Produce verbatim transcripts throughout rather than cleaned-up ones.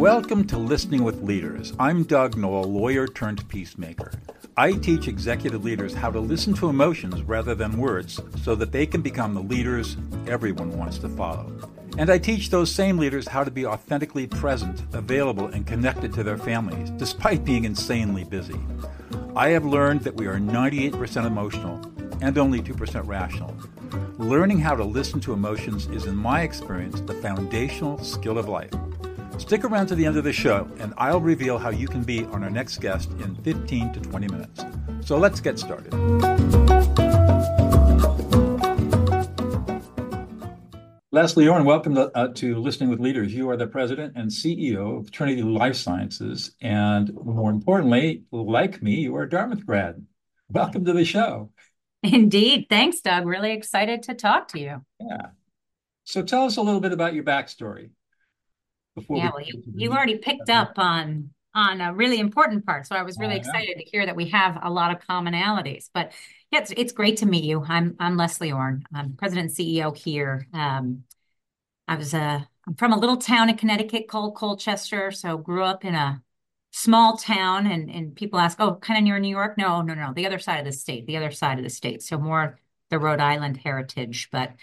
Welcome to Listening with Leaders. I'm Doug Noll, lawyer turned peacemaker. I teach executive leaders how to listen to emotions rather than words so that they can become the leaders everyone wants to follow. And I teach those same leaders how to be authentically present, available, and connected to their families, despite being insanely busy. I have learned that we are ninety-eight percent emotional and only two percent rational. Learning how to listen to emotions is, in my experience, the foundational skill of life. Stick around to the end of the show, and I'll reveal how you can be on our next guest in fifteen to twenty minutes. So let's get started. Leslie Orn, welcome to, uh, to Listening with Leaders. You are the president and C E O of Trinity Life Sciences, and more importantly, like me, you are a Dartmouth grad. Welcome to the show. Indeed. Thanks, Doug. Really excited to talk to you. Yeah. So tell us a little bit about your backstory. Before Yeah, we well, you, you already picked up on on a really important part. So I was really I know. excited to hear that we have a lot of commonalities. But yeah, it's, it's great to meet you. I'm I'm Leslie Orn. I'm president and C E O here. Um, I was a I'm from a little town in Connecticut called Colchester. So grew up in a small town, and and people ask, oh, kind of near New York? No, no, no, the other side of the state, the other side of the state. So more the Rhode Island heritage, but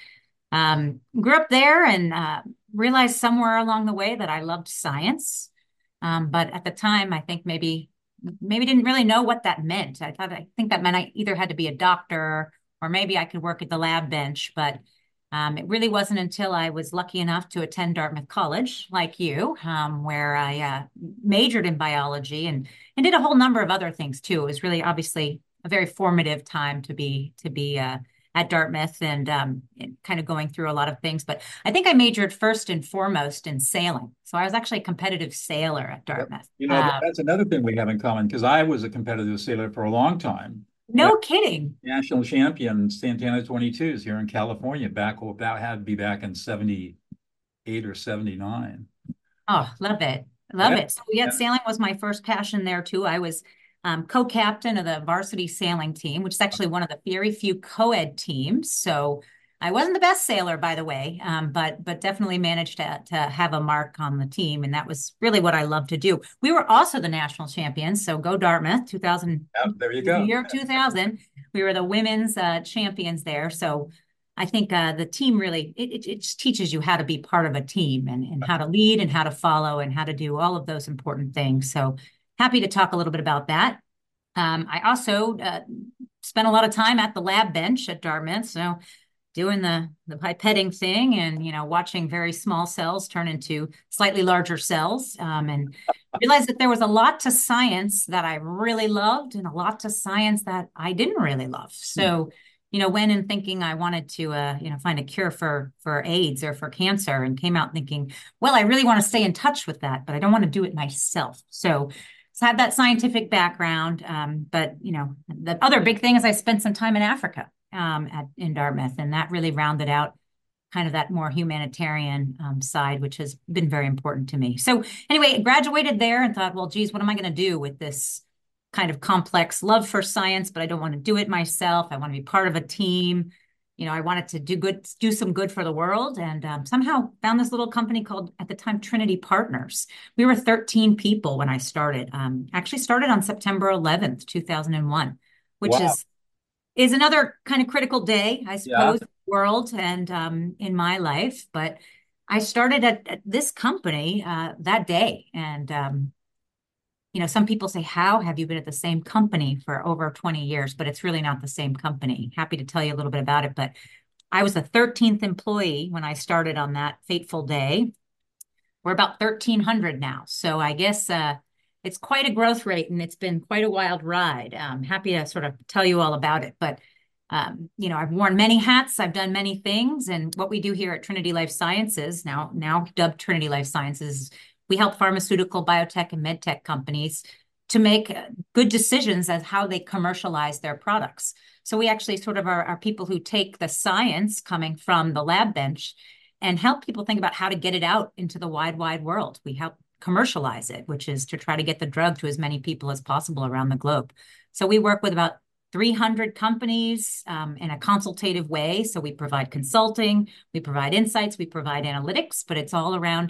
um, grew up there and uh, realized somewhere along the way that I loved science. Um, but at the time, I think maybe maybe didn't really know what that meant. I thought I think that meant I either had to be a doctor or maybe I could work at the lab bench. But um, it really wasn't until I was lucky enough to attend Dartmouth College, like you, um, where I uh, majored in biology and and did a whole number of other things too. It was really obviously a very formative time to be to be uh, at Dartmouth and um, kind of going through a lot of things. But I think I majored first and foremost in sailing. So I was actually a competitive sailor at Dartmouth. You know, Uh, that's another thing we have in common because I was a competitive sailor for a long time. Yeah. no kidding. National champion Santana twenty-twos here in California. Back that had to be back in seventy-eight or seventy-nine. Oh, love it. Love Yeah. it. So yeah, Yeah. sailing was my first passion there too. I was um, co-captain of the varsity sailing team, which is actually one of the very few co-ed teams. So I wasn't the best sailor, by the way, um, but but definitely managed to to have a mark on the team, and that was really what I loved to do. We were also the national champions, so go Dartmouth, two thousand, Yeah, there you the go. year two thousand. We were the women's uh, champions there. So I think uh, the team really it, it, it just teaches you how to be part of a team and and how to lead and how to follow and how to do all of those important things. So happy to talk a little bit about that. Um, I also uh, spent a lot of time at the lab bench at Dartmouth, so doing the the pipetting thing and you know watching very small cells turn into slightly larger cells, um, and realized that there was a lot to science that I really loved and a lot to science that I didn't really love. So you know went in thinking I wanted to uh, you know find a cure for for AIDS or for cancer, and came out thinking, well, I really want to stay in touch with that, but I don't want to do it myself. So So I have that scientific background, um, but you know, the other big thing is I spent some time in Africa um, at in Dartmouth, and that really rounded out kind of that more humanitarian um, side, which has been very important to me. So anyway, graduated there and thought, well, geez, what am I going to do with this kind of complex love for science? But I don't want to do it myself. I want to be part of a team. You know, I wanted to do good, do some good for the world, and um, somehow found this little company called, at the time, Trinity Partners. We were thirteen people when I started. Um, actually started on September eleventh, two thousand one, which Wow. is is another kind of critical day, I Yeah. suppose, in the world and um, in my life. But I started at, at this company uh, that day, and um, you know, some people say, how have you been at the same company for over twenty years? But it's really not the same company. Happy to tell you a little bit about it. But I was the thirteenth employee when I started on that fateful day. We're about thirteen hundred now. So I guess uh, it's quite a growth rate, and it's been quite a wild ride. I'm happy to sort of tell you all about it. But um, you know, I've worn many hats. I've done many things. And what we do here at Trinity Life Sciences, now, now dubbed Trinity Life Sciences, we help pharmaceutical, biotech, and medtech companies to make good decisions as how they commercialize their products. So we actually sort of are, are people who take the science coming from the lab bench and help people think about how to get it out into the wide, wide world. We help commercialize it, which is to try to get the drug to as many people as possible around the globe. So we work with about three hundred companies um, in a consultative way. So we provide consulting, we provide insights, we provide analytics, but it's all around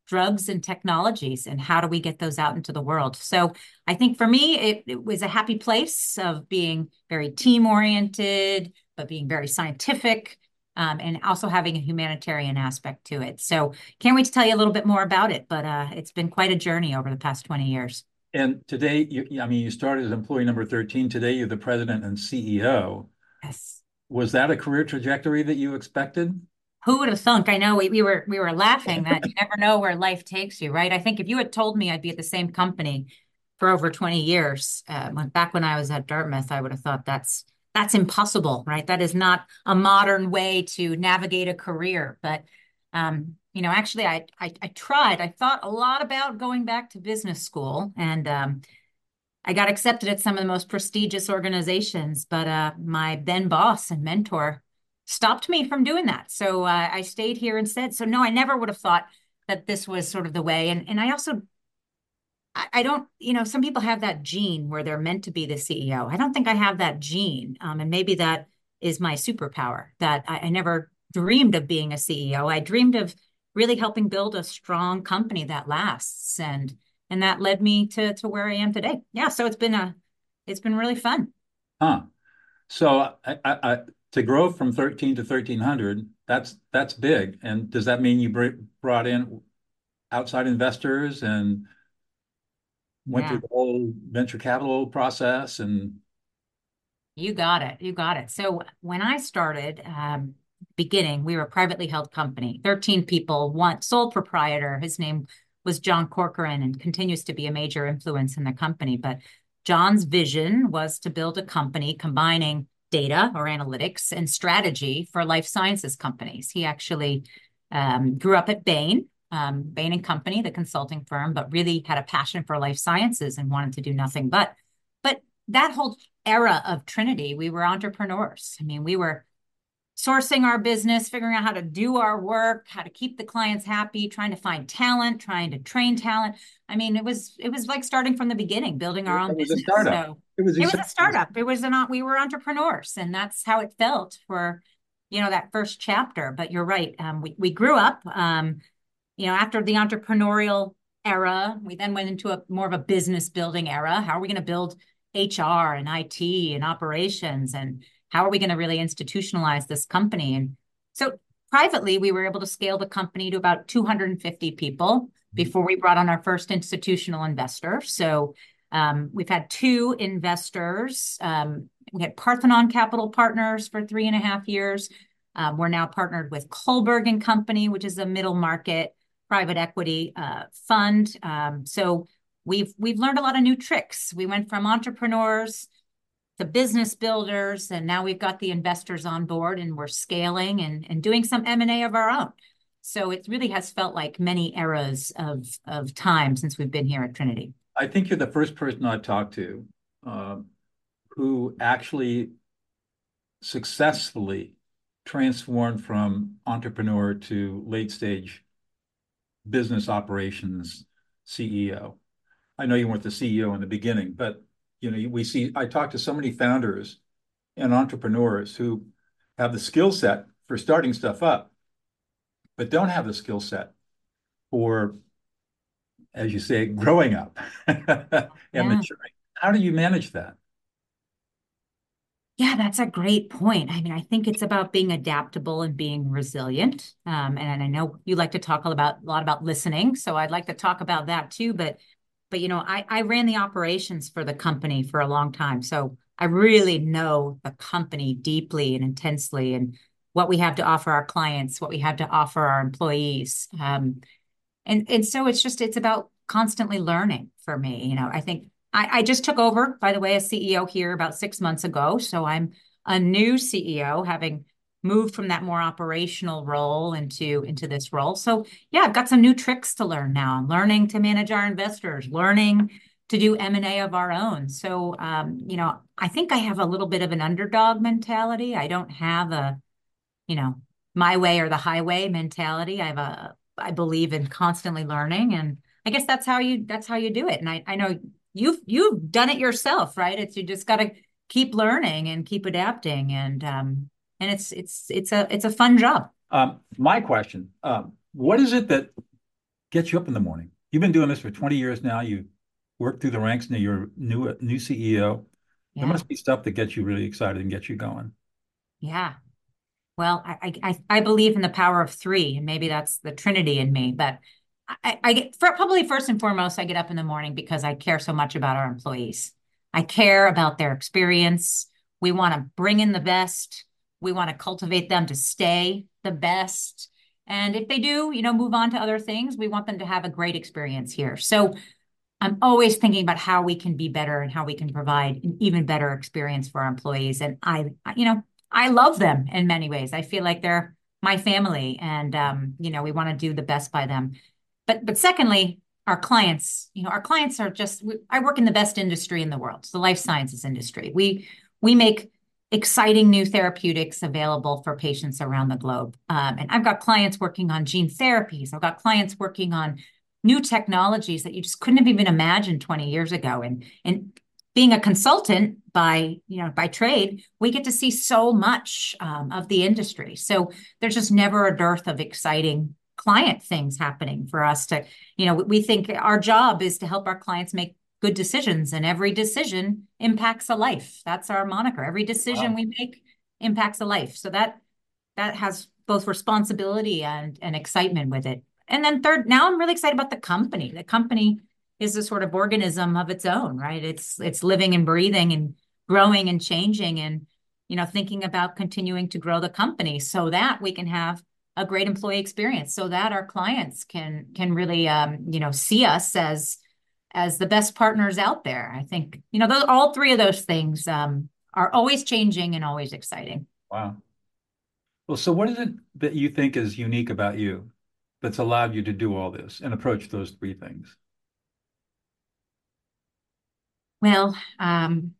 drugs and technologies, and how do we get those out into the world? So I think for me, it, it was a happy place of being very team oriented, but being very scientific, um, and also having a humanitarian aspect to it. So can't wait to tell you a little bit more about it, but uh, it's been quite a journey over the past twenty years. And today, you, I mean, you started as employee number thirteen. Today, you're the president and C E O. Yes. Was that a career trajectory that you expected? Who would have thunk? I know we, we were we were laughing that you never know where life takes you, right? I think if you had told me I'd be at the same company for over twenty years, uh, when, back when I was at Dartmouth, I would have thought that's that's impossible, right? That is not a modern way to navigate a career. But um, you know, actually, I, I I tried. I thought a lot about going back to business school, and um, I got accepted at some of the most prestigious organizations, but uh, my then boss and mentor stopped me from doing that. So uh, I stayed here instead. So no, I never would have thought that this was sort of the way. And and I also I, I don't, you know, some people have that gene where they're meant to be the C E O. I don't think I have that gene, um, and maybe that is my superpower. That I, I never dreamed of being a C E O. I dreamed of really helping build a strong company that lasts, and and that led me to to where I am today. Yeah, so it's been a it's been really fun. Huh. So I, I, I, to grow from thirteen to thirteen hundred, that's that's big. And does that mean you br brought in outside investors and went through Yeah. the whole venture capital process? And You got it. You got it. So when I started, um, beginning, we were a privately held company, thirteen people, one sole proprietor. His name was John Corcoran and continues to be a major influence in the company. But John's vision was to build a company combining data or analytics and strategy for life sciences companies. He actually um, grew up at Bain, um, Bain and Company, the consulting firm, but really had a passion for life sciences and wanted to do nothing but. But that whole era of Trinity, we were entrepreneurs. I mean, we were sourcing our business, figuring out how to do our work, how to keep the clients happy, trying to find talent, trying to train talent. I mean, it was it was like starting from the beginning, building our it own was a business. startup. So It was it was a essentially, startup. It was not we were entrepreneurs, and that's how it felt for, you know, that first chapter. But you're right. Um, we we grew up. Um, you know, after the entrepreneurial era, we then went into a more of a business building era. How are we going to build H R and I T and operations, and how are we going to really institutionalize this company? And so privately, we were able to scale the company to about two hundred fifty people before we brought on our first institutional investor. So um, we've had two investors. Um, we had Parthenon Capital Partners for three and a half years. Um, we're now partnered with Kohlberg and Company, which is a middle market private equity uh, fund. Um, so we've we've learned a lot of new tricks. We went from entrepreneurs to business builders, and now we've got the investors on board, and we're scaling and, and doing some M and A of our own. So it really has felt like many eras of of time since we've been here at Trinity. I think you're the first person I've talked to uh, who actually successfully transformed from entrepreneur to late stage business operations C E O. I know you weren't the C E O in the beginning, but you know, we see, I talk to so many founders and entrepreneurs who have the skill set for starting stuff up, but don't have the skill set for, as you say, growing up and Yeah. maturing. How do you manage that? Yeah, that's a great point. I mean, I think it's about being adaptable and being resilient. Um, and I know you like to talk about a lot about listening, so I'd like to talk about that too. But, but you know, I I ran the operations for the company for a long time, so I really know the company deeply and intensely, and what we have to offer our clients, what we have to offer our employees. Um, and and so it's just it's about constantly learning for me. You know, I think I, I just took over, by the way, as C E O here about six months ago. So I'm a new C E O, having moved from that more operational role into into this role. So yeah, I've got some new tricks to learn now. I'm learning to manage our investors, learning to do M and A of our own. So um, you know, I think I have a little bit of an underdog mentality. I don't have a, you know, my way or the highway mentality. I have a, I believe in constantly learning, and I guess that's how you that's how you do it. And I I know you've you've done it yourself, right? It's you just got to keep learning and keep adapting, and um and it's it's it's a it's a fun job. Um, my question, um, what is it that gets you up in the morning? You've been doing this for twenty years now. You worked through the ranks, now you're new new C E O. There Yeah. must be stuff that gets you really excited and gets you going. Yeah. Well, I, I I believe in the power of three, and maybe that's the Trinity in me. But I, I get for, probably first and foremost, I get up in the morning because I care so much about our employees. I care about their experience. We want to bring in the best. We want to cultivate them to stay the best. And if they do, you know, move on to other things, we want them to have a great experience here. So I'm always thinking about how we can be better and how we can provide an even better experience for our employees. And I, you know, I love them in many ways. I feel like they're my family, and um, you know, we want to do the best by them. But but secondly, our clients, you know, our clients are just. I work in the best industry in the world, it's the life sciences industry. We we make exciting new therapeutics available for patients around the globe. Um, and I've got clients working on gene therapies. I've got clients working on new technologies that you just couldn't have even imagined twenty years ago. And, and being a consultant by, you know, by trade, we get to see so much um, of the industry. So there's just never a dearth of exciting client things happening for us to, you know, we think our job is to help our clients make good decisions, and every decision impacts a life. That's our moniker. Every decision Wow. we make impacts a life. So that that has both responsibility and, and excitement with it. And then third, now I'm really excited about the company. The company is a sort of organism of its own, right? It's it's living and breathing and growing and changing, and you know, thinking about continuing to grow the company so that we can have a great employee experience, so that our clients can can really um, you know, see us as as the best partners out there. I think, you know, those all three of those things um, are always changing and always exciting. Wow. Well, so what is it that you think is unique about you that's allowed you to do all this and approach those three things? Well, um,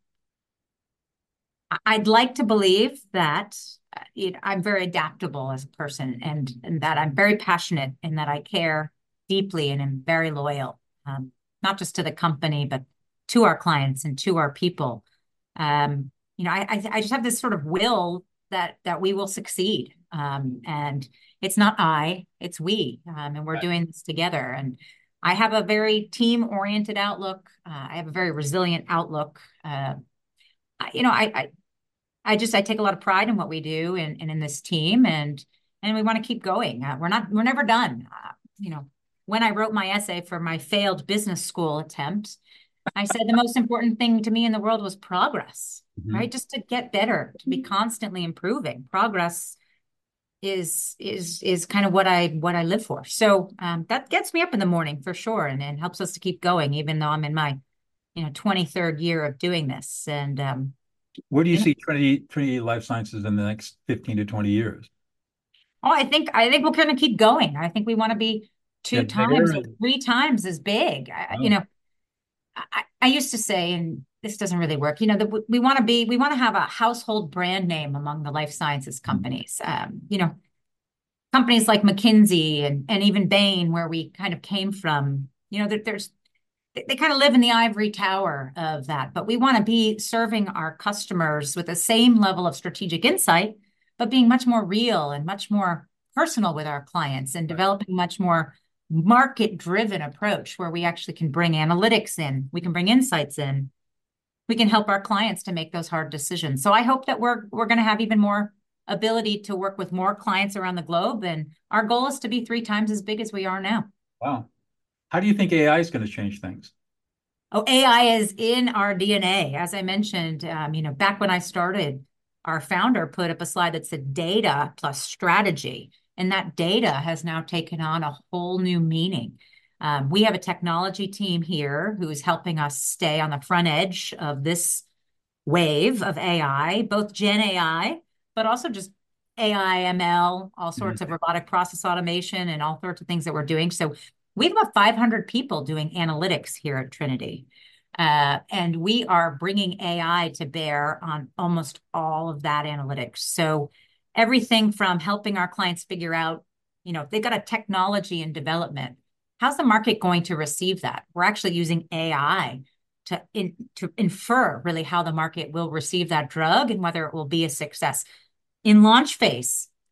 I'd like to believe that uh, you know, I'm very adaptable as a person, and, and that I'm very passionate, and that I care deeply and am very loyal, um, not just to the company, but to our clients and to our people. Um, you know, I, I, I just have this sort of will that that we will succeed. Um, and it's not I, it's we, um, and we're Right. doing this together. And I have a very team-oriented outlook. Uh, I have a very resilient outlook. Uh, I, you know, I, I I just I take a lot of pride in what we do, and, and in this team, and and we want to keep going. Uh, we're not we're never done. Uh, you know, when I wrote my essay for my failed business school attempt, I said the most important thing to me in the world was progress, Mhm. right? Just to get better, to be constantly improving. Progress is is is kind of what I what I live for. So um, that gets me up in the morning for sure, and, and helps us to keep going, even though I'm in my you know twenty-third year of doing this. And um, Where do you you know, see Trinity Trinity Life Sciences in the next fifteen to twenty years? oh, I think I think we're going to keep going. I think we want to be two Get bigger times or and three times as big. I, you oh, know, I, I used to say, and this doesn't really work. You know, that we want to be, we want to have a household brand name among the life sciences mhm. companies. Um, you know, companies like McKinsey and and even Bain, where we kind of came from. You know, there, there's they, they kind of live in the ivory tower of that, but we want to be serving our customers with the same level of strategic insight, but being much more real and much more personal with our clients, and Right. developing much more market driven approach where we actually can bring analytics in, we can bring insights in, we can help our clients to make those hard decisions. So I hope that we're we're going to have even more ability to work with more clients around the globe, and our goal is to be three times as big as we are now. Wow. How do you think A I is going to change things? Oh, A I is in our D N A. As I mentioned, um, you know, back when I started, our founder put up a slide that said data plus strategy. And that data has now taken on a whole new meaning. Um, we have a technology team here who is helping us stay on the front edge of this wave of A I, both Gen A I, but also just A I, M L, all sorts of Mhm. robotic process automation, and all sorts of things that we're doing. So we have about five hundred people doing analytics here at Trinity. Uh, and we are bringing A I to bear on almost all of that analytics. So everything from helping our clients figure out, you know, if they've got a technology in development, how's the market going to receive that? We're actually using A I to in, to infer really how the market will receive that drug and whether it will be a success. In launch phase,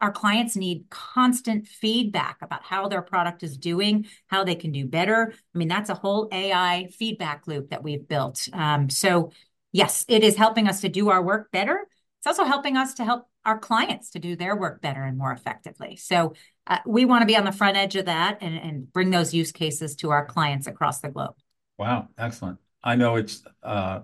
our clients need constant feedback about how their product is doing, how they can do better. I mean, that's a whole A I feedback loop that we've built. Um, so yes, it is helping us to do our work better. It's also helping us to help our clients to do their work better and more effectively. So uh, we want to be on the front edge of that and, and bring those use cases to our clients across the globe. Wow, excellent. I know it's, uh,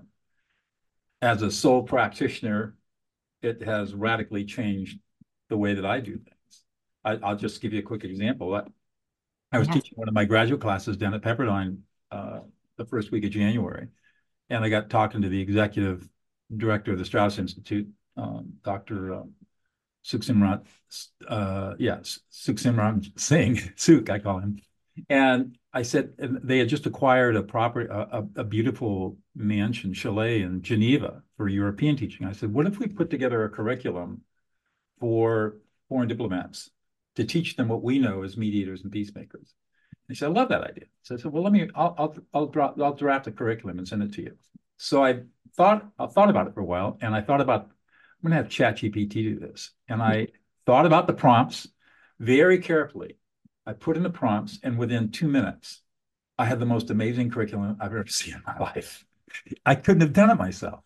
as a sole practitioner, it has radically changed the way that I do things. I, I'll just give you a quick example. I, I was Yes. teaching one of my graduate classes down at Pepperdine uh, the first week of January, and I got talking to the executive director of the Strauss Institute, um, Doctor Um, Sukhsimran, uh, yes, Sukhsimran Singh, Sukh, I call him. And I said, and they had just acquired a proper, a, a beautiful mansion, chalet in Geneva for European teaching. I said, what if we put together a curriculum for foreign diplomats to teach them what we know as mediators and peacemakers? He said, I love that idea. So I said, well, let me, I'll, I'll, I'll, draft, I'll draft a curriculum and send it to you. So I thought, I thought about it for a while, and I thought about, I'm going to have ChatGPT do this. And I thought about the prompts very carefully. I put in the prompts, and within two minutes, I had the most amazing curriculum I've ever seen in my life. I couldn't have done it myself.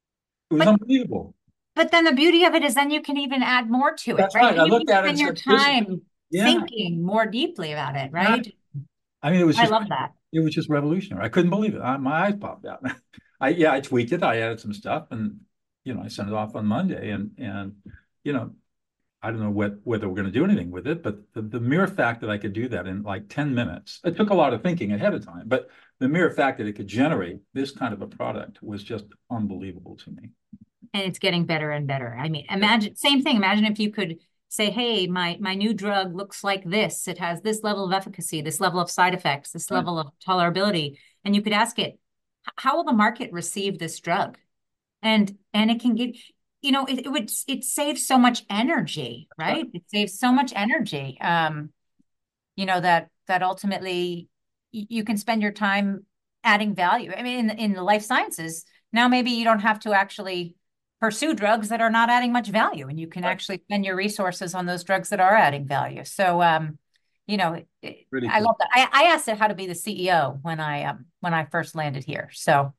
It was But, unbelievable. but then the beauty of it is then you can even add more to it, That's right? right. I You looked can at it and spend your said, this, time yeah, thinking more deeply about it, right? I mean, it was I just, love that. it was just revolutionary. I couldn't believe it. I, my eyes popped out. I, yeah, I tweaked it. I added some stuff, and, you know, I sent it off on Monday, and, and, you know, I don't know what, whether we're going to do anything with it, but the, the mere fact that I could do that in like ten minutes, it took a lot of thinking ahead of time, but the mere fact that it could generate this kind of a product was just unbelievable to me. And it's getting better and better. I mean, imagine, same thing. Imagine if you could say, hey, my, my new drug looks like this. It has this level of efficacy, this level of side effects, this Right. level of tolerability. And you could ask it, how will the market receive this drug? And, and it can give, you know, it, it would, it saves so much energy, right? It saves so much energy. Um, you know, that, that ultimately you can spend your time adding value. I mean, in, in the life sciences, now maybe you don't have to actually pursue drugs that are not adding much value, and you can Right. actually spend your resources on those drugs that are adding value. So, um, you know, it, Really I cool. love that. I, I asked it how to be the C E O when I um, when I first landed here. So,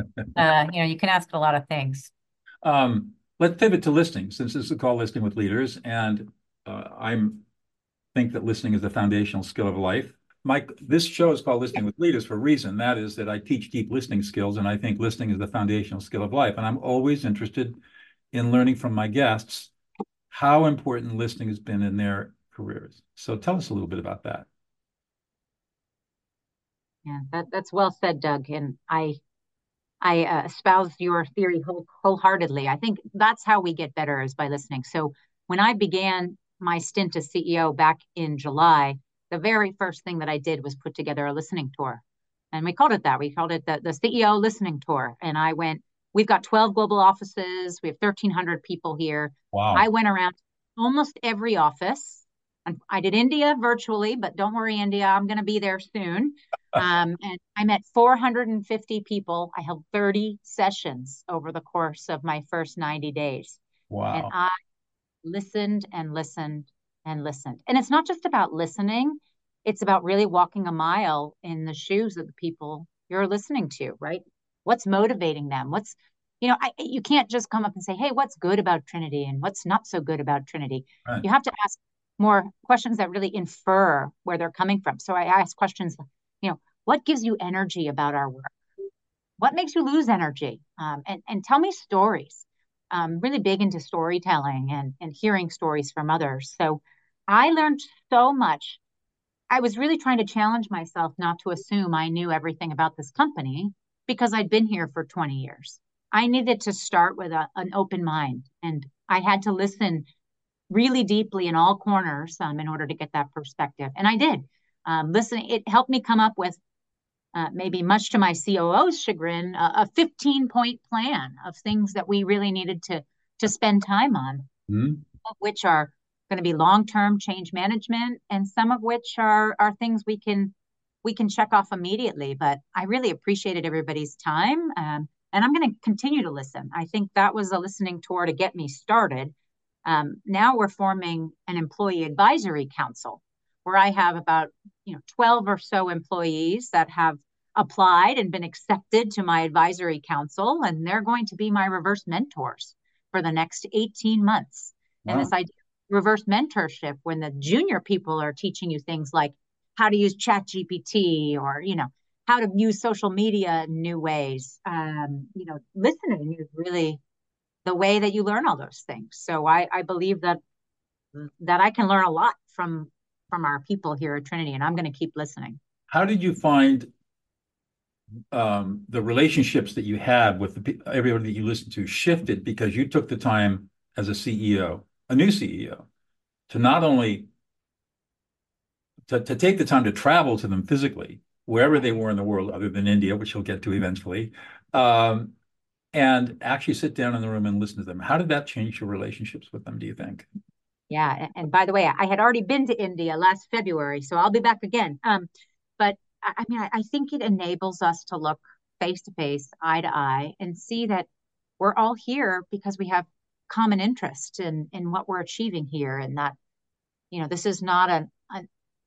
uh, you know, you can ask it a lot of things. Um, let's pivot to listening, since this is called Listening with Leaders, and uh, I'm think that listening is the foundational skill of life. Mike, this show is called Listening with Leaders for a reason. That is that I teach deep listening skills, and I think listening is the foundational skill of life. And I'm always interested in learning from my guests how important listening has been in their careers. So tell us a little bit about that. Yeah, that, that's well said, Doug. And I I uh, espouse your theory whole, wholeheartedly. I think that's how we get better is by listening. So when I began my stint as C E O back in July, the very first thing that I did was put together a listening tour. And we called it that. We called it the, the C E O listening tour. And I went, we've got twelve global offices. We have thirteen hundred people here. Wow. I went around almost every office. And I did India virtually, but don't worry, India, I'm going to be there soon. Um, and I met four hundred fifty people. I held thirty sessions over the course of my first ninety days. Wow. And I listened and listened and listened. And it's not just about listening, it's about really walking a mile in the shoes of the people you're listening to, right? What's motivating them? What's, you know, I, you can't just come up and say, hey, what's good about Trinity and what's not so good about Trinity? Right. You have to ask more questions that really infer where they're coming from. So I ask questions, you know, what gives you energy about our work? What makes you lose energy? Um, and, and tell me stories. I'm really big into storytelling and, and hearing stories from others. So I learned so much. I was really trying to challenge myself not to assume I knew everything about this company because I'd been here for twenty years. I needed to start with a, an open mind, and I had to listen really deeply in all corners um, in order to get that perspective. And I did. Um, listening, it helped me come up with uh, maybe much to my C O O's chagrin, uh, a fifteen point plan of things that we really needed to, to spend time on, mm-hmm. of which are going to be long-term change management, and some of which are, are things we can we can check off immediately. But I really appreciated everybody's time, um, and I'm going to continue to listen. I think that was a listening tour to get me started. Um, now we're forming an employee advisory council where I have about, you know, twelve or so employees that have applied and been accepted to my advisory council, and they're going to be my reverse mentors for the next eighteen months. Wow. And this idea of reverse mentorship, when the junior people are teaching you things like how to use Chat G P T, or, you know, how to use social media in new ways, um, you know, listening is really the way that you learn all those things. So I, I believe that that I can learn a lot from from our people here at Trinity, and I'm going to keep listening. How did you find um, the relationships that you had with the, everybody that you listened to shifted because you took the time as a C E O, a new C E O, to not only to, to take the time to travel to them physically, wherever they were in the world, other than India, which you'll get to eventually, um, and actually sit down in the room and listen to them. How did that change your relationships with them, do you think? Yeah. And, and by the way, I had already been to India last February, so I'll be back again. Um, but I, I mean, I, I think it enables us to look face to face, eye to eye, and see that we're all here because we have common interest in in what we're achieving here, and that, you know, this is not an, an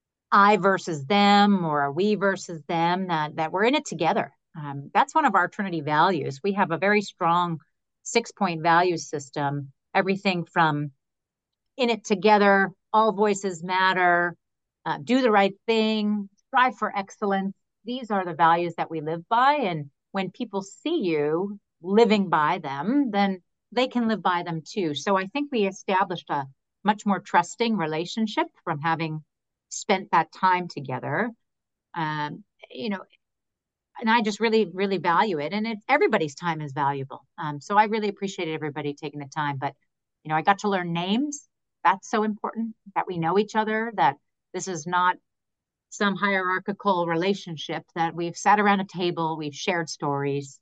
I versus them or a we versus them, that that we're in it together. Um, that's one of our Trinity values. We have a very strong six point value system, everything from in it together, all voices matter, uh, do the right thing, strive for excellence. These are the values that we live by. And when people see you living by them, then they can live by them too. So I think we established a much more trusting relationship from having spent that time together. Um, you know, and I just really, really value it. And it's everybody's time is valuable. Um, so I really appreciated everybody taking the time. But, you know, I got to learn names. That's so important, that we know each other, that this is not some hierarchical relationship, that we've sat around a table, we've shared stories,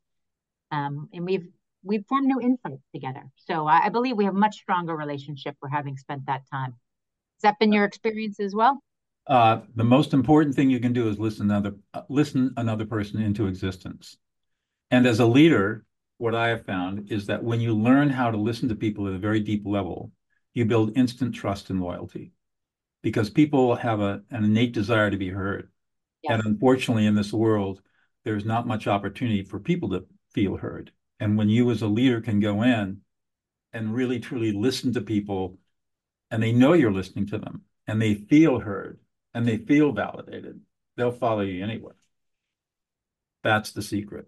um, and we've we've formed new insights together. So I, I believe we have a much stronger relationship for having spent that time. Has that been your experience as well? Uh, the most important thing you can do is listen another uh, listen another person into existence. And as a leader, what I have found is that when you learn how to listen to people at a very deep level, you build instant trust and loyalty, because people have a, an innate desire to be heard. Yes. And unfortunately, in this world, there's not much opportunity for people to feel heard. And when you as a leader can go in and really truly listen to people, and they know you're listening to them, and they feel heard, and they feel validated, they'll follow you anywhere. That's the secret.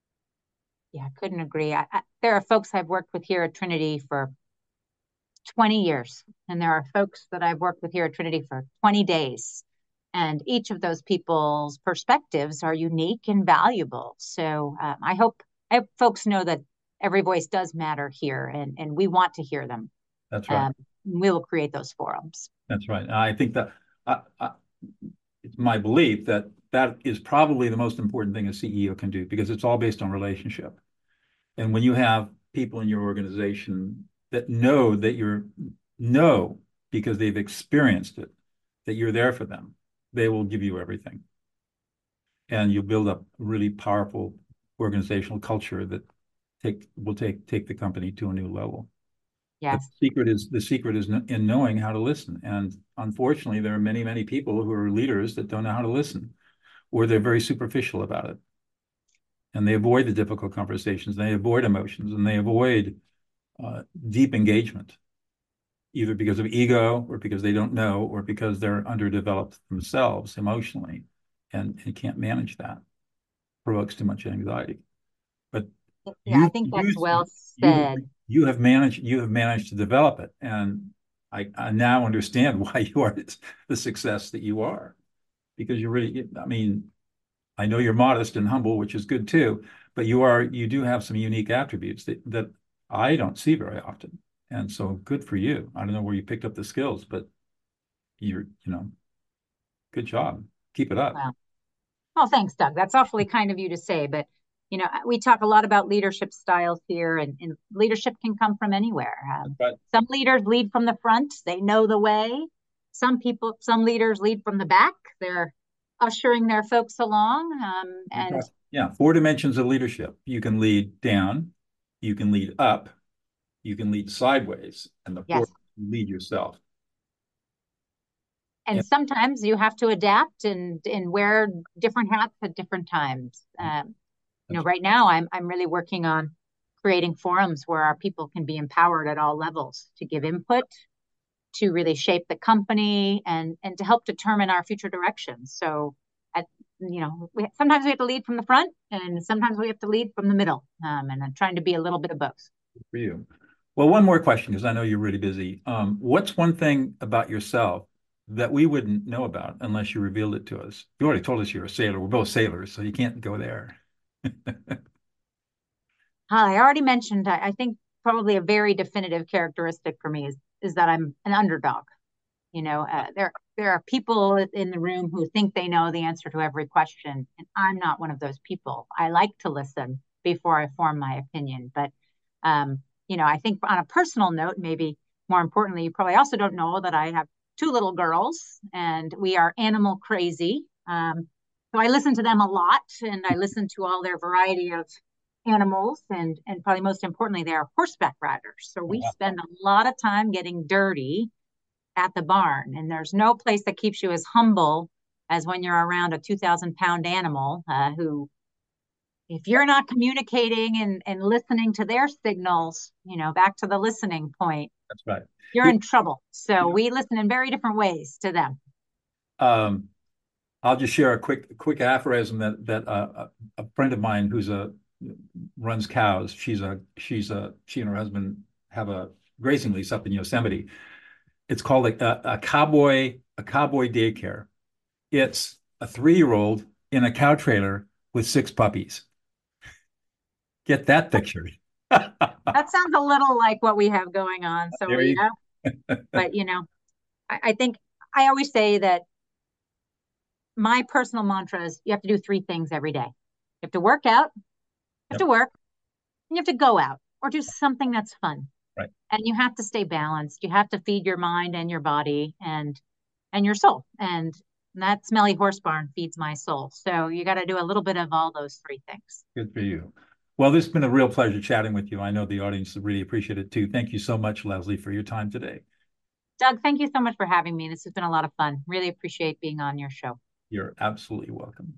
Yeah, I couldn't agree. I, I, there are folks I've worked with here at Trinity for twenty years, and there are folks that I've worked with here at Trinity for twenty days. And each of those people's perspectives are unique and valuable. So um, I hope I hope folks know that every voice does matter here, and, and we want to hear them. That's right. Um, we will create those forums. That's right. I think that I, I, it's my belief that that is probably the most important thing a C E O can do, because it's all based on relationship. And when you have people in your organization that know that you're know because they've experienced it, that you're there for them, they will give you everything. And you'll build up a really powerful organizational culture that take will take take the company to a new level. Yes. The secret is the secret is in knowing how to listen. And unfortunately, there are many, many people who are leaders that don't know how to listen, or they're very superficial about it. And they avoid the difficult conversations, they avoid emotions, and they avoid uh, deep engagement, either because of ego, or because they don't know, or because they're underdeveloped themselves emotionally and, and can't manage that. Provokes too much anxiety. But yeah, you, I think that's you, well said. You, you have managed you have managed to develop it, and I, I now understand why you are the success that you are, because you're really, I mean, I know you're modest and humble, which is good too, but you are you do have some unique attributes that, that I don't see very often. And so good for you. I don't know where you picked up the skills, but you're, you know, good job. Keep it up. Wow. Oh, thanks, Doug. That's awfully kind of you to say. But, you know, we talk a lot about leadership styles here, and, and leadership can come from anywhere. Um, right. Some leaders lead from the front. They know the way. Some people, some leaders lead from the back. They're ushering their folks along. Um, and yeah, four dimensions of leadership. You can lead down, you can lead up, you can lead sideways, and the Yes. fourth, you lead yourself. And, and sometimes you have to adapt and and wear different hats at different times. Um, you know, right now I'm I'm really working on creating forums where our people can be empowered at all levels to give input, to really shape the company, and and to help determine our future directions. So, at you know, we, sometimes we have to lead from the front, and sometimes we have to lead from the middle. Um, and I'm trying to be a little bit of both. For you. Well, one more question, because I know you're really busy. Um, what's one thing about yourself that we wouldn't know about unless you revealed it to us? You already told us you're a sailor. We're both sailors, so you can't go there. I already mentioned, I, I think probably a very definitive characteristic for me is is that I'm an underdog. You know, uh, there there are people in the room who think they know the answer to every question, and I'm not one of those people. I like to listen before I form my opinion. But, um, you know, I think on a personal note, maybe more importantly, you probably also don't know that I have two little girls, and we are animal crazy. Um, so I listen to them a lot, and I listen to all their variety of animals, and and probably most importantly, they are horseback riders. So we spend a lot of time getting dirty at the barn, and there's no place that keeps you as humble as when you're around a two thousand pound animal uh, who, if you're not communicating and, and listening to their signals, you know, back to the listening point, that's right, you're in trouble. So we listen in very different ways to them. Um, I'll just share a quick quick aphorism that that uh, a friend of mine who's a runs cows. She's a she's a she and her husband have a grazing lease up in Yosemite. It's called a, a cowboy a cowboy daycare. It's a three-year-old in a cow trailer with six puppies. Get that picture. That sounds a little like what we have going on. So There you yeah, but you know, I, I think I always say that my personal mantra is you have to do three things every day. You have to work out, you have Yep. to work, and you have to go out or do something that's fun. Right. And you have to stay balanced. You have to feed your mind and your body and and your soul. And that smelly horse barn feeds my soul. So you got to do a little bit of all those three things. Good for you. Well, this has been a real pleasure chatting with you. I know the audience really appreciate it too. Thank you so much, Leslie, for your time today. Doug, thank you so much for having me. This has been a lot of fun. Really appreciate being on your show. You're absolutely welcome.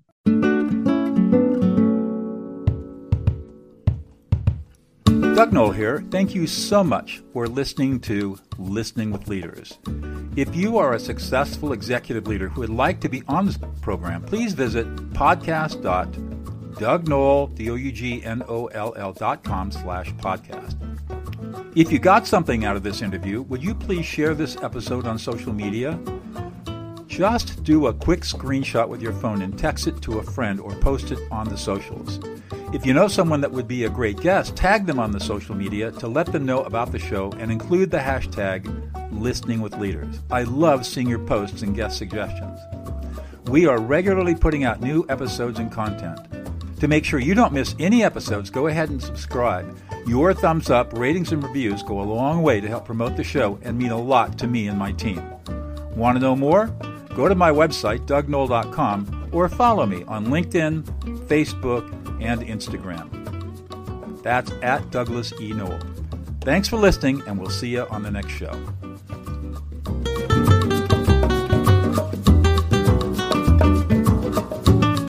Doug Noll here. Thank you so much for listening to Listening with Leaders. If you are a successful executive leader who would like to be on this program, please visit podcast dot doug noll, D O U G N O L L dot com slash podcast. If you got something out of this interview, would you please share this episode on social media? Just do a quick screenshot with your phone and text it to a friend or post it on the socials. If you know someone that would be a great guest, tag them on the social media to let them know about the show and include the hashtag Listening with Leaders. I love seeing your posts and guest suggestions. We are regularly putting out new episodes and content. To make sure you don't miss any episodes, go ahead and subscribe. Your thumbs up, ratings, and reviews go a long way to help promote the show and mean a lot to me and my team. Want to know more? Go to my website, doug noll dot com, or follow me on LinkedIn, Facebook, and Instagram. That's at Douglas E. Noll. Thanks for listening, and we'll see you on the next show.